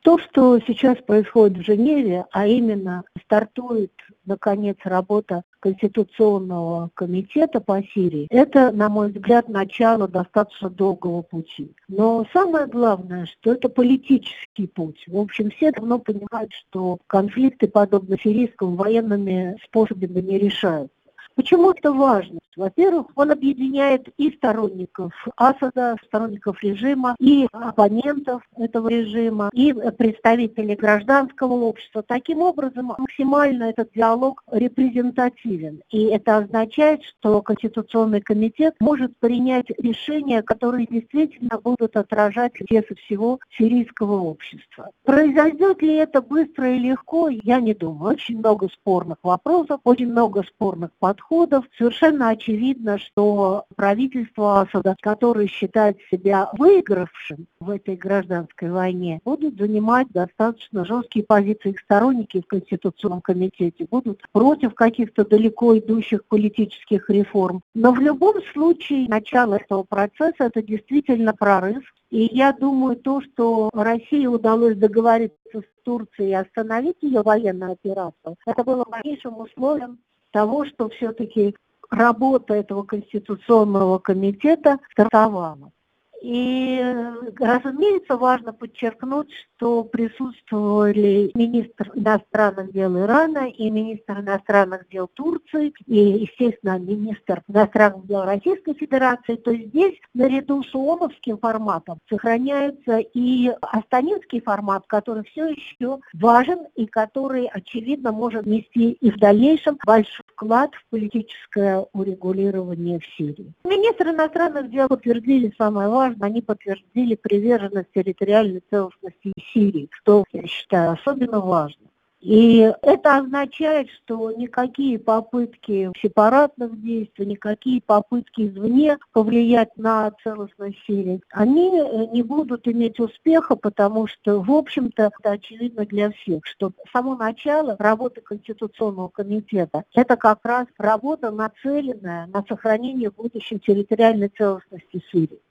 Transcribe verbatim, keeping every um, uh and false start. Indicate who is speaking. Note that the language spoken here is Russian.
Speaker 1: То, что сейчас происходит в Женеве, а именно стартует, наконец, работа Конституционного комитета по Сирии, это, на мой взгляд, начало достаточно долгого пути. Но самое главное, что это политический путь. В общем, все давно понимают, что конфликты, подобно сирийскому, военными способами не решаются. Почему это важно? Во-первых, он объединяет и сторонников Асада, сторонников режима, и оппонентов этого режима, и представителей гражданского общества. Таким образом, максимально этот диалог репрезентативен. И это означает, что Конституционный комитет может принять решения, которые действительно будут отражать интересы всего сирийского общества. Произойдет ли это быстро и легко, я не думаю. Очень много спорных вопросов, очень много спорных подходов. Совершенно очевидно, что правительство Асада, которое считает себя выигравшим в этой гражданской войне, будут занимать достаточно жесткие позиции. Их сторонники в Конституционном комитете будут против каких-то далеко идущих политических реформ. Но в любом случае начало этого процесса – это действительно прорыв. И я думаю, то, что России удалось договориться с Турцией и остановить ее военную операцию, это было важнейшим условием того, что все-таки работа этого Конституционного комитета стартовала. И, разумеется, важно подчеркнуть, что присутствовали министр иностранных дел Ирана и министр иностранных дел Турции, и, естественно, министр иностранных дел Российской Федерации. То есть здесь, наряду с ООНовским форматом, сохраняется и астанинский формат, который все еще важен и который, очевидно, может нести и в дальнейшем большой вклад в политическое урегулирование в Сирии. Министр иностранных дел подтвердили самое важное. Они подтвердили приверженность территориальной целостности Сирии, что, я считаю, особенно важно. И это означает, что никакие попытки сепаратных действий, никакие попытки извне повлиять на целостность Сирии, они не будут иметь успеха, потому что, в общем-то, это очевидно для всех, что само начало работы Конституционного комитета – это как раз работа, нацеленная на сохранение будущей территориальной целостности Сирии.